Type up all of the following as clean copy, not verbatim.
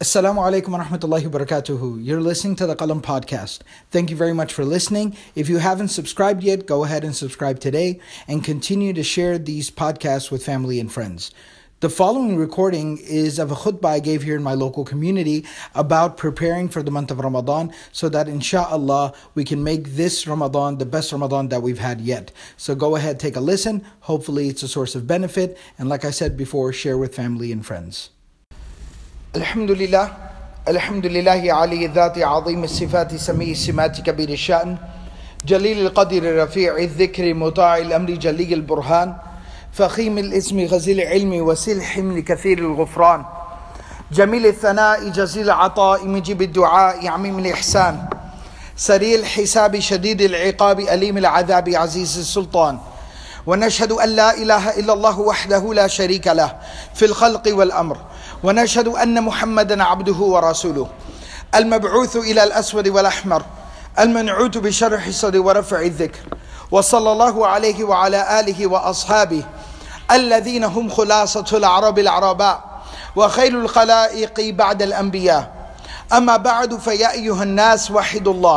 Assalamu alaikum wa rahmatullahi wa barakatuhu. You're listening to the Qalam podcast. Thank you very much for listening. If you haven't subscribed yet, go ahead and subscribe today and continue to share these podcasts with family and friends. The following recording is of a khutbah I gave here in my local community about preparing for the month of Ramadan so that inshallah we can make this Ramadan the best Ramadan that we've had yet. So go ahead, take a listen. Hopefully it's a source of benefit. And like I said before, share with family and friends. Alhamdulillah, Alhamdulillahi Ali Dhati Azim Sifati Sami Simati Kabir Sha'n Jalil Al-Qadir Rafi' Al-Dhikri Muta'i Al-Amri Jalil Al-Burhan Fakhim Al-Ismi Ghazil Al-Ilmi Wasil Himli Kathir Al-Ghufran Jamil Al-Thana'i Jazil Al-Ata'i Mujib Al-Du'a'i Amim Al-Ihsan Sari Al-Hisabi Shadid Al-Iqabi Alim Al-Adhabi Aziz Al-Sultan ونشهد أن لا إله إلا الله وحده لا شريك له في الخلق والأمر ونشهد أن محمدا عبده ورسوله المبعوث إلى الأسود والأحمر المنعوت بشرح الصدر ورفع الذكر وصلى الله عليه وعلى آله وأصحابه الذين هم خلاصة العرب العرباء وخير الخلائق بعد الأنبياء أما بعد فيا أيها الناس وحدوا الله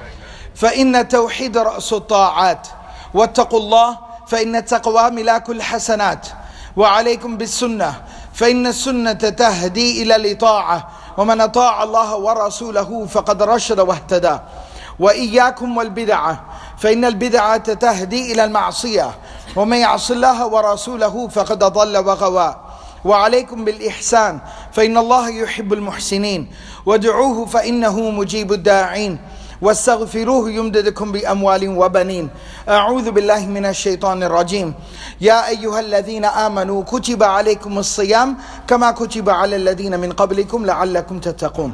فإن التوحيد رأس الطاعات واتقوا الله فإن التقوى ملاك الحسنات وعليكم بالسنة فإن السنة تهدي إلى الإطاعة ومن أطاع الله ورسوله فقد رشد واهتدى وإياكم والبدعة فإن البدعة تهدي إلى المعصية ومن يعص الله ورسوله فقد ضل وغوى وعليكم بالإحسان فإن الله يحب المحسنين وادعوه فإنه مجيب الداعين واستغفروه يمددكم بأموال وبنين أعوذ بالله من الشيطان الرجيم يا أيها الذين آمنوا كتب عليكم الصيام كما كتب على الذين من قبلكم لعلكم تتقون.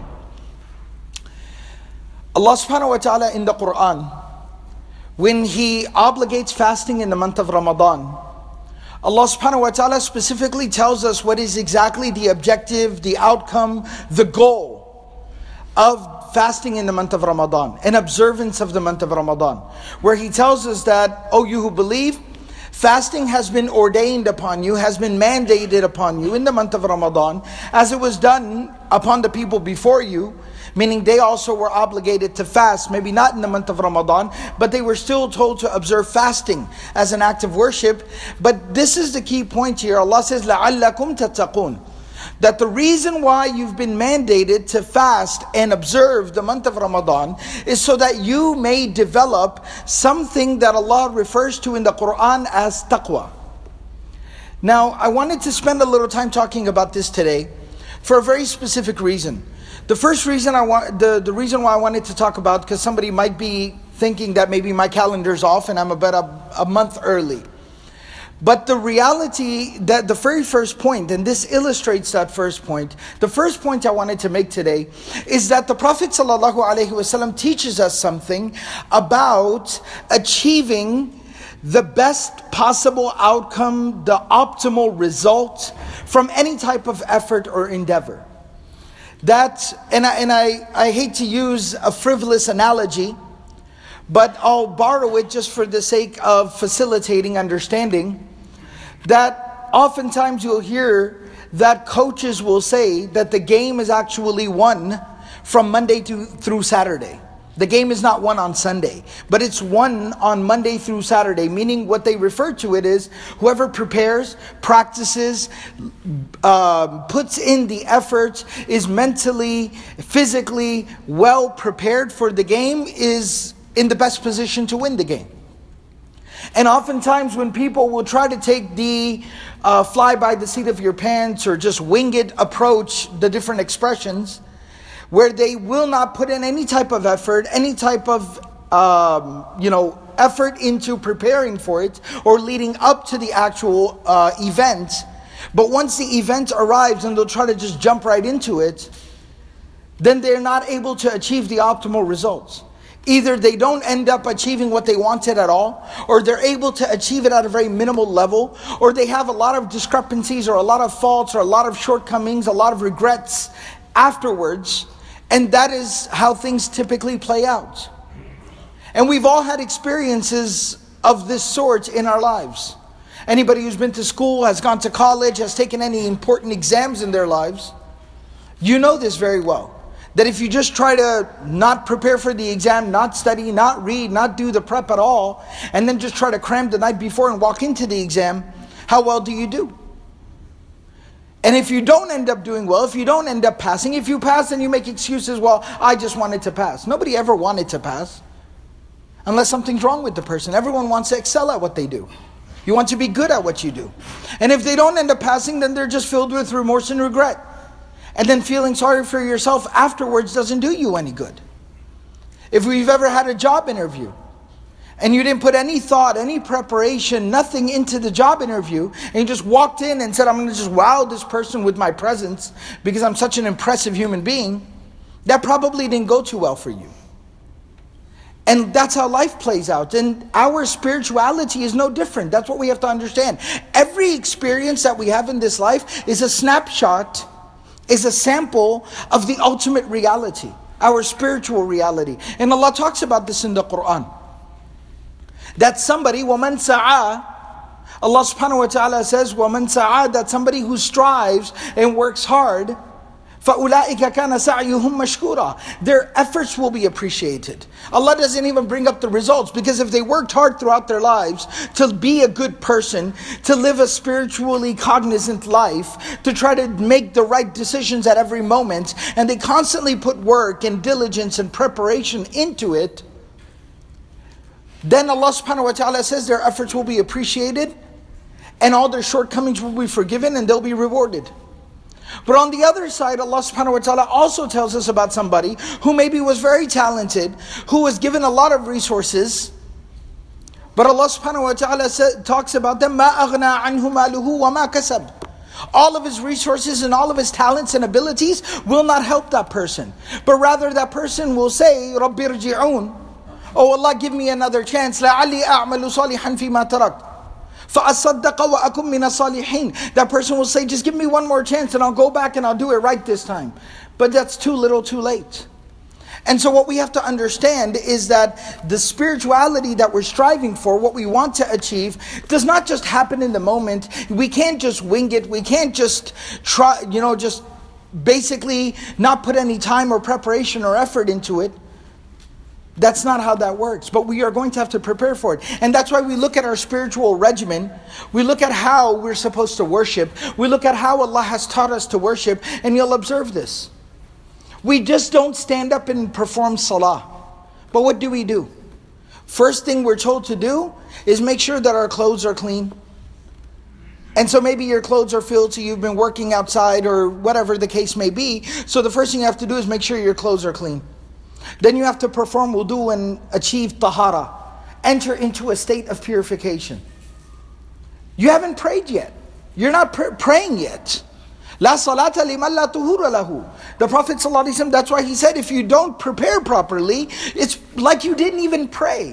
Allah subhanahu wa ta'ala in the Quran, when He obligates fasting in the month of Ramadan, Allah subhanahu wa ta'ala specifically tells us what is exactly the objective, the outcome, the goal of fasting in the month of Ramadan, an observance of the month of Ramadan, where He tells us that, O you who believe, fasting has been ordained upon you, has been mandated upon you in the month of Ramadan, as it was done upon the people before you, meaning they also were obligated to fast, maybe not in the month of Ramadan, but they were still told to observe fasting as an act of worship. But this is the key point here. Allah says, لَعَلَّكُمْ تَتَّقُونَ, that the reason why you've been mandated to fast and observe the month of Ramadan is so that you may develop something that Allah refers to in the Quran as taqwa. Now, I wanted to spend a little time talking about this today for a very specific reason. The first reason the reason why I wanted to talk about, because somebody might be thinking that maybe my calendar's off and I'm about a month early. But the reality, that the very first point, and this illustrates that first point, the first point I wanted to make today is that the Prophet ﷺ teaches us something about achieving the best possible outcome, the optimal result from any type of effort or endeavor. That, and I hate to use a frivolous analogy, but I'll borrow it just for the sake of facilitating understanding, that oftentimes you'll hear that coaches will say that the game is actually won from Monday through Saturday. The game is not won on Sunday, but it's won on Monday through Saturday, meaning what they refer to it is whoever prepares, practices, puts in the effort, is mentally, physically well prepared for the game, is in the best position to win the game. And oftentimes when people will try to take the fly by the seat of your pants or just wing it approach, the different expressions, where they will not put in any type of effort, any type of effort into preparing for it or leading up to the actual event. But once the event arrives and they'll try to just jump right into it, then they're not able to achieve the optimal results. Either they don't end up achieving what they wanted at all, or they're able to achieve it at a very minimal level, or they have a lot of discrepancies or a lot of faults or a lot of shortcomings, a lot of regrets afterwards. And that is how things typically play out. And we've all had experiences of this sort in our lives. Anybody who's been to school, has gone to college, has taken any important exams in their lives, You know this very well. That if you just try to not prepare for the exam, not study, not read, not do the prep at all, and then just try to cram the night before and walk into the exam, how well do you do? And if you don't end up doing well, if you don't end up passing, if you pass, then you make excuses, well, I just wanted to pass. Nobody ever wanted to pass. Unless something's wrong with the person. Everyone wants to excel at what they do. You want to be good at what you do. And if they don't end up passing, then they're just filled with remorse and regret. And then feeling sorry for yourself afterwards doesn't do you any good. If we've ever had a job interview, and you didn't put any thought, any preparation, nothing into the job interview, and you just walked in and said, I'm going to just wow this person with my presence because I'm such an impressive human being, that probably didn't go too well for you. And that's how life plays out. And our spirituality is no different. That's what we have to understand. Every experience that we have in this life is a snapshot, is a sample of the ultimate reality, our spiritual reality. And Allah talks about this in the Quran. That somebody, وَمَنْ سَعَى, Allah subhanahu wa ta'ala says, وَمَنْ سَعَى, that somebody who strives and works hard, فَأُولَٰئِكَ كَانَ سَعْيُهُمْ مَشْكُورًا, their efforts will be appreciated. Allah doesn't even bring up the results, because if they worked hard throughout their lives to be a good person, to live a spiritually cognizant life, to try to make the right decisions at every moment, and they constantly put work and diligence and preparation into it, then Allah subhanahu wa ta'ala says their efforts will be appreciated and all their shortcomings will be forgiven and they'll be rewarded. But on the other side, Allah subhanahu wa ta'ala also tells us about somebody who maybe was very talented, who was given a lot of resources, but Allah subhanahu wa ta'ala talks about them, مَا أَغْنَى عَنْهُ مَالُهُ وَمَا كَسَبْ. All of his resources and all of his talents and abilities will not help that person. But rather that person will say, رَبِّ ارْجِعُونَ, oh Allah, give me another chance. لَعَلِّي أَعْمَلُ صَالِحًا فِي مَا تَرَكْتُ فَأَصَّدَّقَ وَأَكُمْ مِنَ الصَّالِحِينَ. That person will say, just give me one more chance and I'll go back and I'll do it right this time. But that's too little too late. And so what we have to understand is that the spirituality that we're striving for, what we want to achieve, does not just happen in the moment. We can't just wing it. We can't just try, just basically not put any time or preparation or effort into it. That's not how that works. But we are going to have to prepare for it. And that's why we look at our spiritual regimen. We look at how we're supposed to worship. We look at how Allah has taught us to worship. And you'll observe this. We just don't stand up and perform salah. But what do? First thing we're told to do is make sure that our clothes are clean. And so maybe your clothes are filthy, you've been working outside or whatever the case may be. So the first thing you have to do is make sure your clothes are clean. Then you have to perform wudu and achieve tahara. Enter into a state of purification. You haven't prayed yet. You're not praying yet. La salata liman la tuhura lahu. The Prophet ﷺ, that's why he said, if you don't prepare properly, it's like you didn't even pray.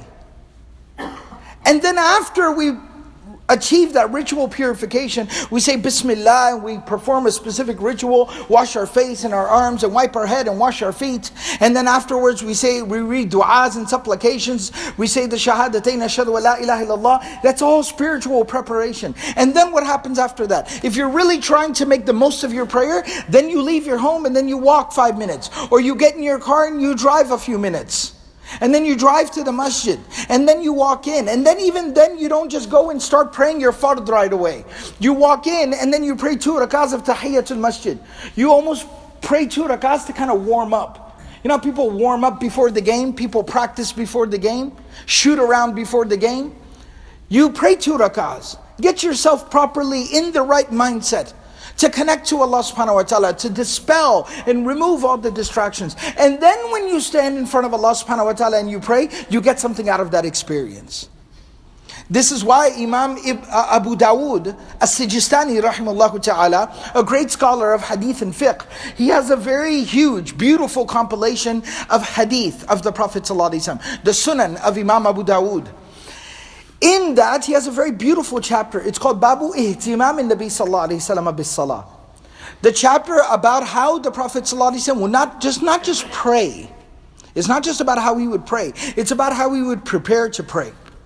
And then after we achieve that ritual purification, we say Bismillah and we perform a specific ritual, wash our face and our arms and wipe our head and wash our feet. And then afterwards we read du'as and supplications. We say the shahadatain, ashhadu wa la ilaha illallah. That's all spiritual preparation. And then what happens after that? If you're really trying to make the most of your prayer, then you leave your home and then you walk 5 minutes. Or you get in your car and you drive a few minutes. And then you drive to the masjid. And then you walk in. And then even then you don't just go and start praying your fard right away. You walk in and then you pray 2 rakahs of tahiyyatul masjid. You almost pray 2 rakahs to kind of warm up. You know, people warm up before the game. People practice before the game. Shoot around before the game. You pray 2 rakahs. Get yourself properly in the right mindset to connect to Allah subhanahu wa ta'ala, to dispel and remove all the distractions. And then when you stand in front of Allah subhanahu wa ta'ala and you pray, you get something out of that experience. This is why Imam Abu Dawood As-Sijistani rahimahullah ta'ala, a great scholar of hadith and fiqh, he has a very huge, beautiful compilation of hadith of the Prophet sallallahu alaihi wasallam, the Sunan of Imam Abu Dawood. In that, he has a very beautiful chapter. It's called Babu Ihtimam in Nabi sallallahu alaihi wasallam bis salah. The chapter about how the Prophet sallallahu alaihi wasallam would not just pray. It's not just about how he would pray. It's about how he would prepare to pray.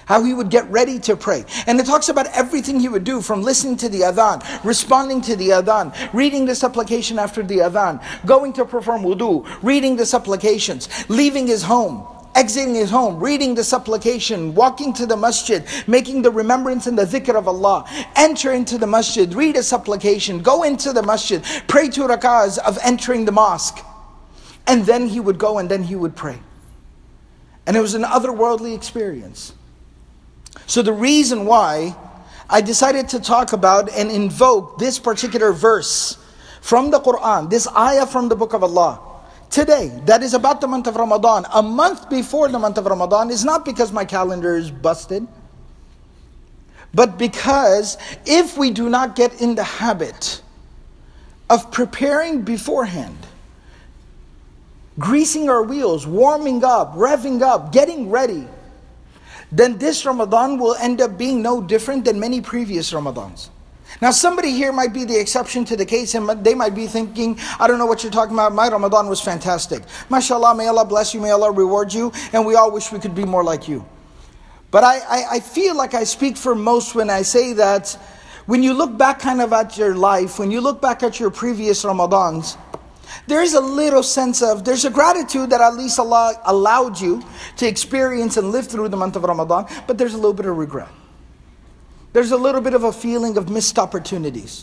how he would get ready to pray. And it talks about everything he would do, from listening to the adhan, responding to the adhan, reading the supplication after the adhan, going to perform wudu, reading the supplications, leaving his home, exiting his home, reading the supplication, walking to the masjid, making the remembrance and the dhikr of Allah, enter into the masjid, read a supplication, go into the masjid, pray 2 rak'ahs of entering the mosque. And then he would go and then he would pray. And it was an otherworldly experience. So the reason why I decided to talk about and invoke this particular verse from the Quran, this ayah from the Book of Allah, today, that is about the month of Ramadan, a month before the month of Ramadan, is not because my calendar is busted, but because if we do not get in the habit of preparing beforehand, greasing our wheels, warming up, revving up, getting ready, then this Ramadan will end up being no different than many previous Ramadans. Now somebody here might be the exception to the case, and they might be thinking, I don't know what you're talking about, my Ramadan was fantastic. MashaAllah, may Allah bless you, may Allah reward you, and we all wish we could be more like you. But I feel like I speak for most when I say that when you look back kind of at your life, when you look back at your previous Ramadans, there is a little sense of, there's a gratitude that at least Allah allowed you to experience and live through the month of Ramadan, but there's a little bit of regret. There's a little bit of a feeling of missed opportunities.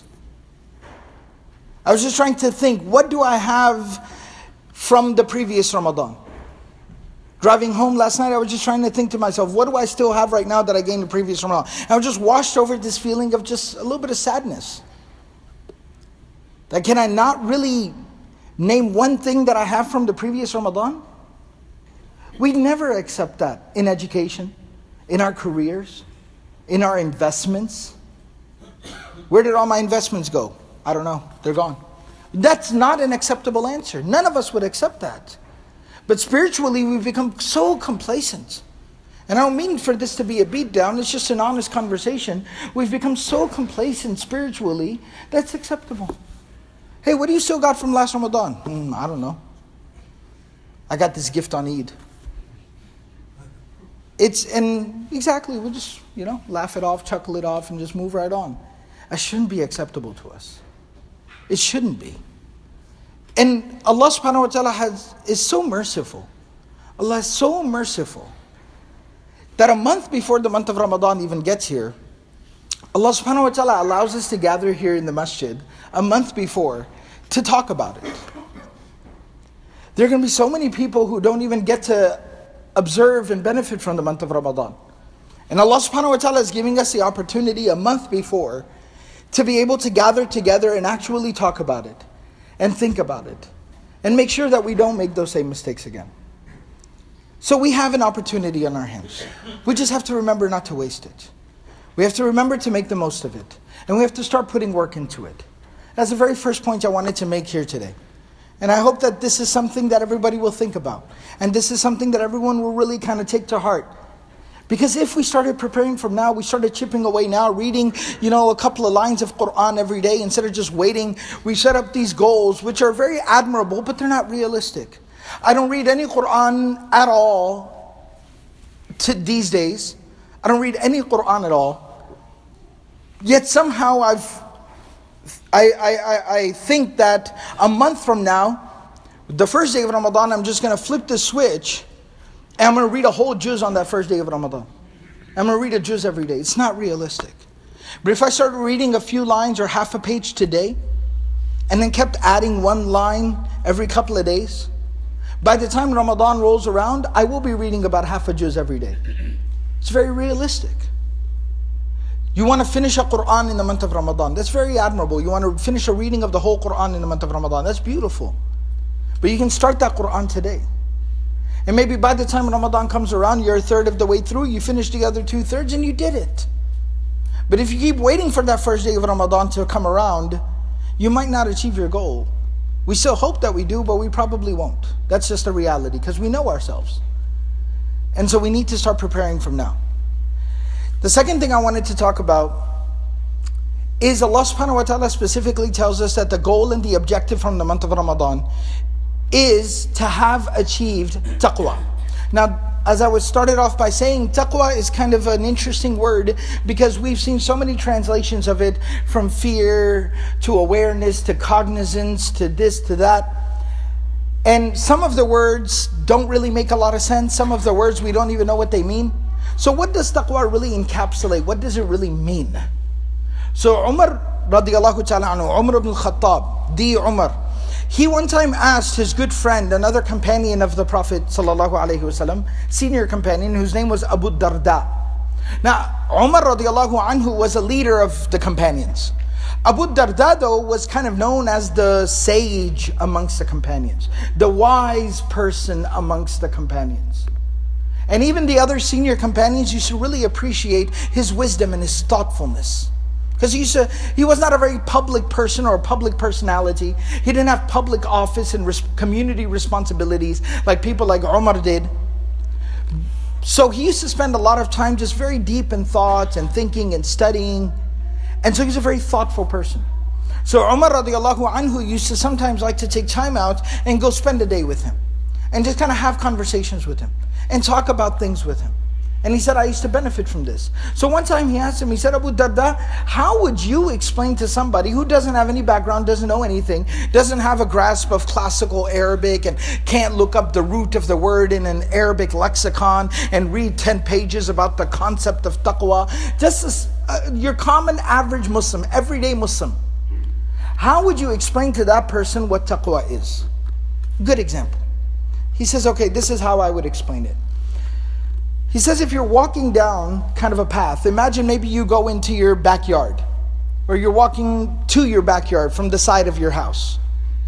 I was just trying to think, what do I have from the previous Ramadan? Driving home last night, I was just trying to think to myself, what do I still have right now that I gained the previous Ramadan? And I was just washed over this feeling of just a little bit of sadness. That can I not really name one thing that I have from the previous Ramadan? We never accept that in education, in our careers, in our investments. Where did all my investments go? I don't know. They're gone. That's not an acceptable answer. None of us would accept that. But spiritually, we've become so complacent. And I don't mean for this to be a beat down. It's just an honest conversation. We've become so complacent spiritually, that's acceptable. Hey, what do you still got from last Ramadan? I don't know. I got this gift on Eid. Exactly, we'll just, laugh it off, chuckle it off, and just move right on. That shouldn't be acceptable to us. It shouldn't be. And Allah subhanahu wa ta'ala is so merciful. Allah is so merciful that a month before the month of Ramadan even gets here, Allah subhanahu wa ta'ala allows us to gather here in the masjid a month before to talk about it. There are going to be so many people who don't even get to observe and benefit from the month of Ramadan. And Allah subhanahu wa ta'ala is giving us the opportunity a month before to be able to gather together and actually talk about it and think about it and make sure that we don't make those same mistakes again. So we have an opportunity on our hands. We just have to remember not to waste it. We have to remember to make the most of it. And we have to start putting work into it. That's the very first point I wanted to make here today. And I hope that this is something that everybody will think about. And this is something that everyone will really kind of take to heart. Because if we started preparing from now, we started chipping away now, reading, a couple of lines of Quran every day instead of just waiting. We set up these goals, which are very admirable, but they're not realistic. I don't read any Quran at all these days. I don't read any Quran at all. Yet somehow I think that a month from now, the first day of Ramadan, I'm just going to flip the switch and I'm going to read a whole juz on that first day of Ramadan. I'm going to read a juz every day. It's not realistic. But if I started reading a few lines or half a page today, and then kept adding one line every couple of days, by the time Ramadan rolls around, I will be reading about half a juz every day. It's very realistic. You want to finish a Quran in the month of Ramadan. That's very admirable. You want to finish a reading of the whole Quran in the month of Ramadan. That's beautiful. But you can start that Quran today. And maybe by the time Ramadan comes around, you're a third of the way through, you finish the other 2/3 and you did it. But if you keep waiting for that first day of Ramadan to come around, you might not achieve your goal. We still hope that we do, but we probably won't. That's just a reality because we know ourselves. And so we need to start preparing from now. The second thing I wanted to talk about is Allah subhanahu wa ta'ala specifically tells us that the goal and the objective from the month of Ramadan is to have achieved taqwa. Now, as I was started off by saying, taqwa is kind of an interesting word because we've seen so many translations of it, from fear to awareness to cognizance to this to that. And some of the words don't really make a lot of sense. Some of the words we don't even know what they mean. So what does taqwa really encapsulate? What does it really mean? So Umar radiallahu ta'ala anhu, Umar ibn al-Khattab, the Umar, he one time asked his good friend, another companion of the Prophet sallallahu alaihi wasallam, senior companion, whose name was Abu Darda. Now, Umar radiallahu anhu was a leader of the companions. Abu Darda, though, was kind of known as the sage amongst the companions, the wise person amongst the companions. And even the other senior companions used to really appreciate his wisdom and his thoughtfulness. Because he was not a very public person or a public personality. He didn't have public office and community responsibilities like people like Umar did. So he used to spend a lot of time just very deep in thought and thinking and studying. And so he's a very thoughtful person. So Umar radiallahu anhu used to sometimes like to take time out and go spend a day with him. And just kind of have conversations with him. And talk about things with him. And he said, I used to benefit from this. So one time he asked him, he said, Abu Darda, how would you explain to somebody who doesn't have any background, doesn't know anything, doesn't have a grasp of classical Arabic, and can't look up the root of the word in an Arabic lexicon and read 10 pages about the concept of taqwa? Just as, your common average Muslim, everyday Muslim. How would you explain to that person what taqwa is? Good example. He says, okay, this is how I would explain it. He says, if you're walking down kind of a path, imagine maybe you go into your backyard, or you're walking to your backyard from the side of your house,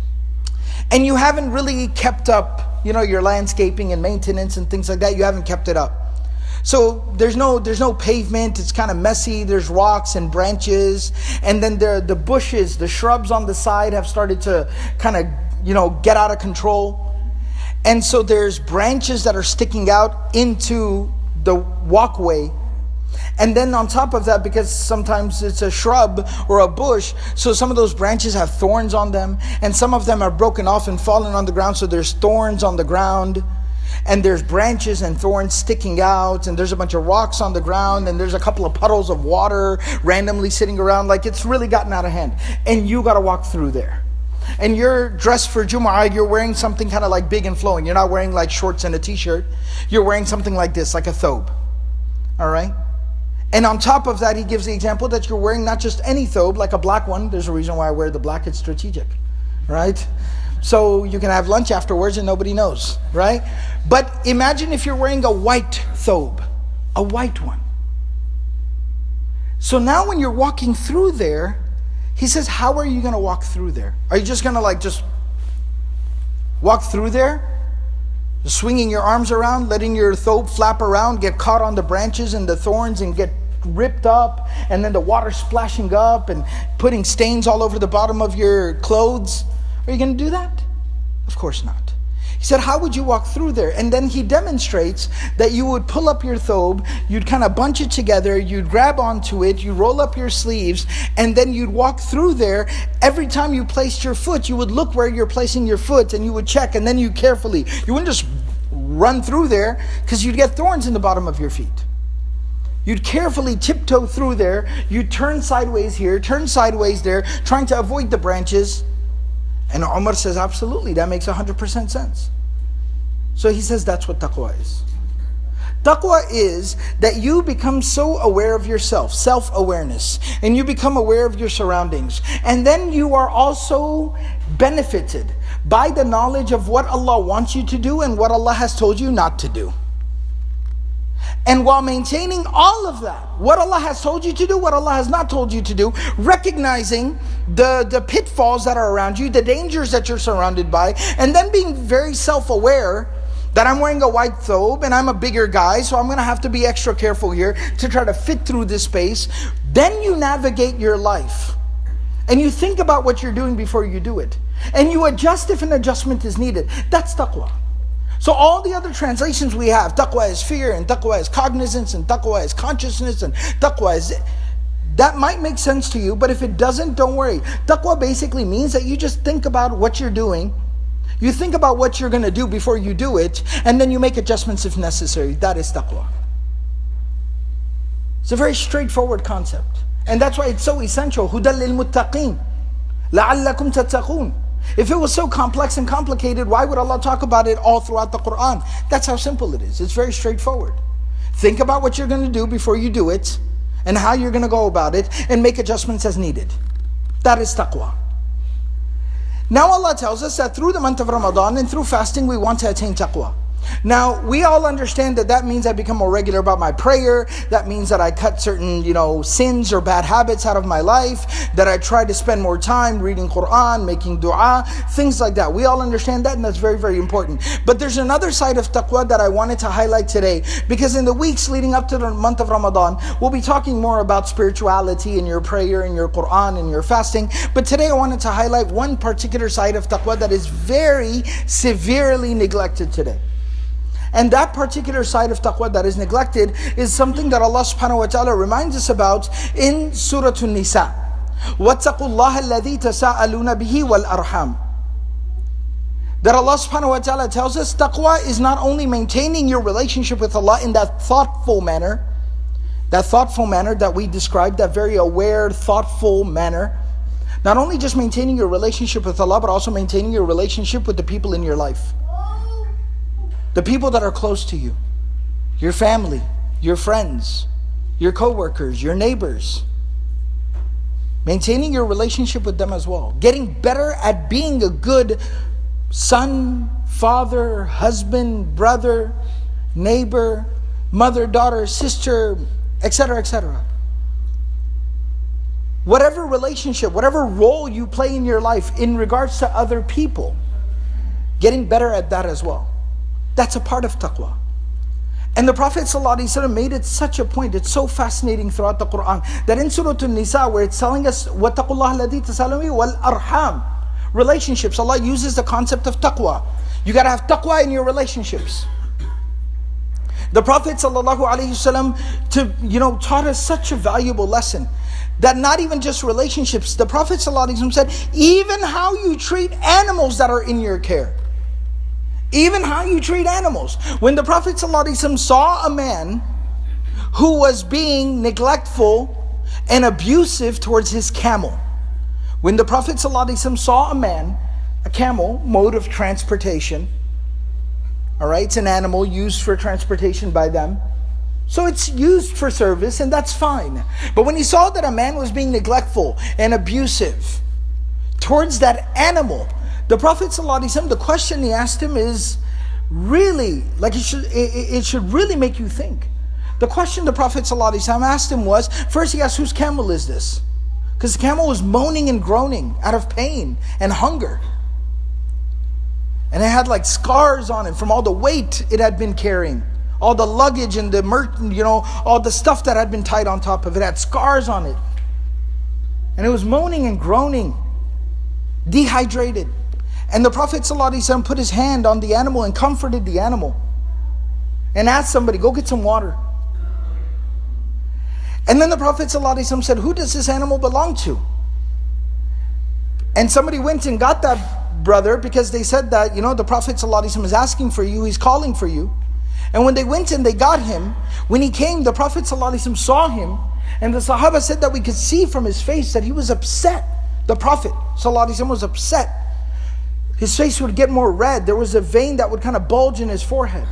and you haven't really kept up, your landscaping and maintenance and things like that. You haven't kept it up. So there's no pavement. It's kind of messy. There's rocks and branches, and then the bushes, the shrubs on the side have started to kind of get out of control. And so there's branches that are sticking out into the walkway. And then on top of that, because sometimes it's a shrub or a bush, so some of those branches have thorns on them. And some of them are broken off and fallen on the ground, so there's thorns on the ground. And there's branches and thorns sticking out. And there's a bunch of rocks on the ground. And there's a couple of puddles of water randomly sitting around. Like, it's really gotten out of hand. And you got to walk through there. And you're dressed for Jumu'ah, you're wearing something kind of like big and flowing. You're not wearing like shorts and a t-shirt. You're wearing something like this, like a thobe. All right? And on top of that, he gives the example that you're wearing not just any thobe, like a black one. There's a reason why I wear the black. It's strategic. Right? So you can have lunch afterwards and nobody knows. Right? But imagine if you're wearing a white thobe. A white one. So now when you're walking through there, he says, how are you going to walk through there? Are you just going to just walk through there? Just swinging your arms around, letting your thobe flap around, get caught on the branches and the thorns and get ripped up, and then the water splashing up and putting stains all over the bottom of your clothes? Are you going to do that? Of course not. He said, how would you walk through there? And then he demonstrates that you would pull up your thobe, you'd kind of bunch it together, you'd grab onto it, you roll up your sleeves, and then you'd walk through there. Every time you placed your foot, you would look where you're placing your foot, and you would check, and then you wouldn't just run through there, because you'd get thorns in the bottom of your feet. You'd carefully tiptoe through there, you'd turn sideways here, turn sideways there, trying to avoid the branches. And Umar says, absolutely, that makes 100% sense. So he says that's what taqwa is. Taqwa is that you become so aware of yourself, self-awareness, and you become aware of your surroundings. And then you are also benefited by the knowledge of what Allah wants you to do and what Allah has told you not to do. And while maintaining all of that, what Allah has told you to do, what Allah has not told you to do, recognizing the pitfalls that are around you, the dangers that you're surrounded by, and then being very self-aware that I'm wearing a white thobe and I'm a bigger guy, so I'm going to have to be extra careful here to try to fit through this space. Then you navigate your life. And you think about what you're doing before you do it. And you adjust if an adjustment is needed. That's taqwa. So all the other translations we have, taqwa is fear, and taqwa is cognizance, and taqwa is consciousness, and taqwa is... That might make sense to you, but if it doesn't, don't worry. Taqwa basically means that you just think about what you're doing. You think about what you're going to do before you do it, and then you make adjustments if necessary. That is taqwa. It's a very straightforward concept. And that's why it's so essential. هُدًى لِلْمُتَّقِينَ لَعَلَّكُمْ تَتَّقُونَ. If it was so complex and complicated, why would Allah talk about it all throughout the Quran? That's how simple it is. It's very straightforward. Think about what you're going to do before you do it, and how you're going to go about it, and make adjustments as needed. That is taqwa. Now Allah tells us that through the month of Ramadan and through fasting, we want to attain taqwa. Now, we all understand that means I become more regular about my prayer. That means that I cut certain, sins or bad habits out of my life. That I try to spend more time reading Quran, making dua, things like that. We all understand that, and that's very, very important. But there's another side of taqwa that I wanted to highlight today. Because in the weeks leading up to the month of Ramadan, we'll be talking more about spirituality and your prayer and your Quran and your fasting. But today I wanted to highlight one particular side of taqwa that is very severely neglected today. And that particular side of taqwa that is neglected is something that Allah subhanahu wa ta'ala reminds us about in Surah An-Nisa. وَاتَّقُوا اللَّهَ الَّذِي تَسَاءَلُونَ بِهِ وَالْأَرْحَامِ. That Allah subhanahu wa ta'ala tells us taqwa is not only maintaining your relationship with Allah in that thoughtful manner that we described, that very aware, thoughtful manner. Not only just maintaining your relationship with Allah, but also maintaining your relationship with the people in your life. The people that are close to you, your family, your friends, your co-workers, your neighbors. Maintaining your relationship with them as well. Getting better at being a good son, father, husband, brother, neighbor, mother, daughter, sister, etc., etc. Whatever relationship, whatever role you play in your life in regards to other people, getting better at that as well. That's a part of taqwa. And the Prophet ﷺ made it such a point, it's so fascinating throughout the Quran, that in Surah An-Nisa, where it's telling us, وَاتَّقُوا اللَّهَ الَّذِي تَسَأَلُونَ وَالْأَرْحَامِ. Relationships, Allah uses the concept of taqwa. You got to have taqwa in your relationships. The Prophet ﷺ taught us such a valuable lesson, that not even just relationships, the Prophet ﷺ said, even how you treat animals that are in your care. Even how you treat animals. When the Prophet ﷺ saw a man who was being neglectful and abusive towards his camel. When the Prophet ﷺ saw a camel, mode of transportation. Alright, it's an animal used for transportation by them. So it's used for service, and that's fine. But when he saw that a man was being neglectful and abusive towards that animal, the Prophet ﷺ, the question he asked him is really, it should really make you think. The question the Prophet ﷺ asked him was, first he asked, whose camel is this? Because the camel was moaning and groaning out of pain and hunger. And it had scars on it from all the weight it had been carrying. All the luggage and all the stuff that had been tied on top of it had scars on it. And it was moaning and groaning, dehydrated. And the Prophet ﷺ put his hand on the animal and comforted the animal. And asked somebody, go get some water. And then the Prophet ﷺ said, who does this animal belong to? And somebody went and got that brother, because they said that, the Prophet ﷺ is asking for you, he's calling for you. And when they went and they got him, when he came, the Prophet ﷺ saw him. And the Sahaba said that we could see from his face that he was upset. The Prophet ﷺ was upset. His face would get more red. There was a vein that would kind of bulge in his forehead.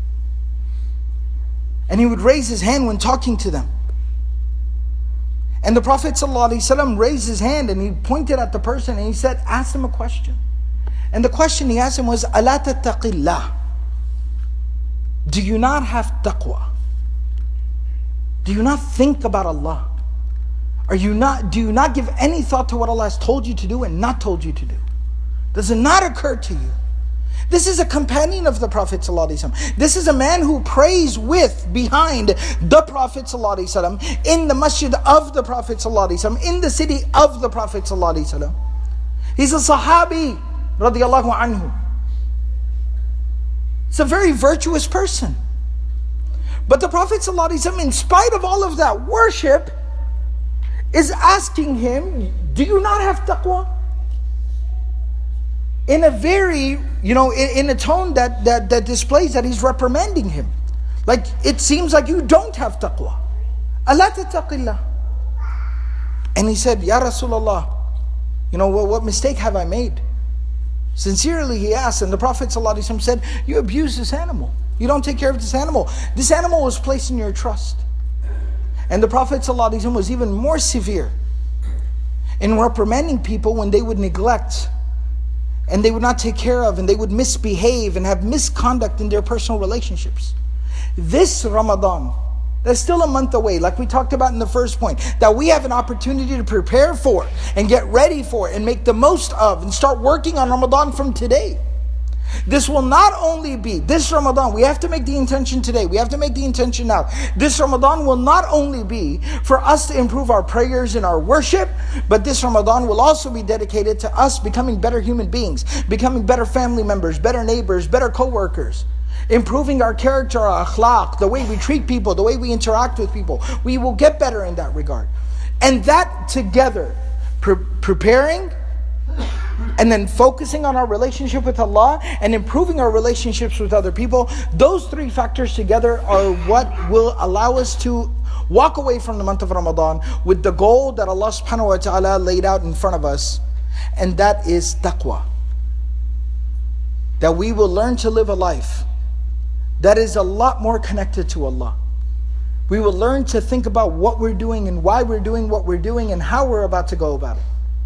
And he would raise his hand when talking to them. And the Prophet ﷺ raised his hand and he pointed at the person and he said, ask him a question. And the question he asked him was, أَلَا تَتَّقِ اللَّهِ? Do you not have taqwa? Do you not think about Allah? Do you not give any thought to what Allah has told you to do and not told you to do? Does it not occur to you? This is a companion of the Prophet ﷺ. This is a man who prays behind the Prophet ﷺ, in the masjid of the Prophet ﷺ, in the city of the Prophet ﷺ. He's a Sahabi radiallahu anhu. It's a very virtuous person. But the Prophet ﷺ, in spite of all of that worship, is asking him, do you not have taqwa? in a very, in a tone that displays that he's reprimanding him. Like, it seems like you don't have taqwa. أَلَا تَتَّقِ اللَّهِ. And he said, Ya Rasulullah, what mistake have I made? Sincerely he asked, and the Prophet ﷺ said, you abuse this animal. You don't take care of this animal. This animal was placed in your trust. And the Prophet ﷺ was even more severe in reprimanding people when they would neglect and they would not take care of and they would misbehave and have misconduct in their personal relationships. This Ramadan, that's still a month away, like we talked about in the first point, that we have an opportunity to prepare for and get ready for and make the most of and start working on Ramadan from today. This will not only be, this Ramadan, we have to make the intention today, we have to make the intention now. This Ramadan will not only be for us to improve our prayers and our worship, but this Ramadan will also be dedicated to us becoming better human beings, becoming better family members, better neighbors, better co-workers. Improving our character, our akhlaq, the way we treat people, the way we interact with people. We will get better in that regard. And that together, preparing and then focusing on our relationship with Allah and improving our relationships with other people, those three factors together are what will allow us to walk away from the month of Ramadan with the goal that Allah subhanahu wa ta'ala laid out in front of us, and that is taqwa. That we will learn to live a life that is a lot more connected to Allah. We will learn to think about what we're doing and why we're doing what we're doing and how we're about to go about it.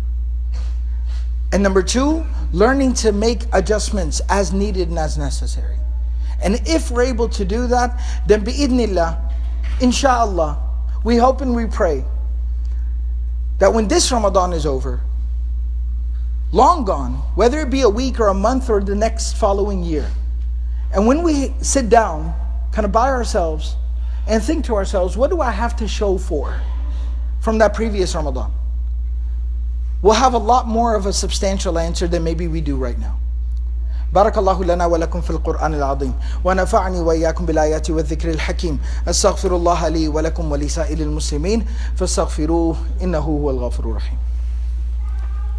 And number two, learning to make adjustments as needed and as necessary. And if we're able to do that, then bi'idhnillah, inshallah, we hope and we pray that when this Ramadan is over, long gone, whether it be a week or a month or the next following year, and when we sit down, kind of by ourselves, and think to ourselves, what do I have to show for from that previous Ramadan? We'll have a lot more of a substantial answer than maybe we do right now. بارك الله لنا ولكم في القرآن العظيم ونفعني وإياكم بالآيات والذكر الحكيم أستغفر الله لي ولكم ولسائر المسلمين فاستغفروه إنه هو الغفور الرحيم.